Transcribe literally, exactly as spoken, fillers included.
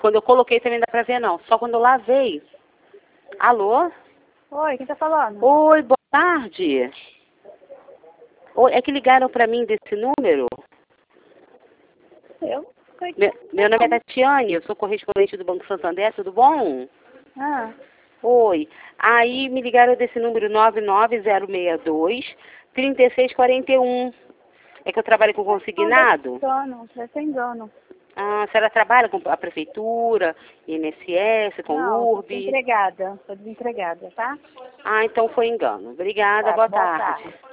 quando eu coloquei também não dá pra ver não. Só quando eu lavei. Alô? Oi, quem tá falando? Oi, boa tarde. Oi, é que ligaram pra mim desse número? Eu? Meu, meu nome é Tatiane, eu sou correspondente do Banco Santander, tudo bom? Ah, Oi. Aí me ligaram desse número nove nove zero seis dois, três seis quatro um. É que eu trabalho com consignado? engano, deve ser engano. Ah, a senhora trabalha com a prefeitura, I N S S, com Não, tô U R B? desempregada, tô desempregada, tá? Ah, então foi engano. Obrigada, Tá, boa boa tarde. tarde.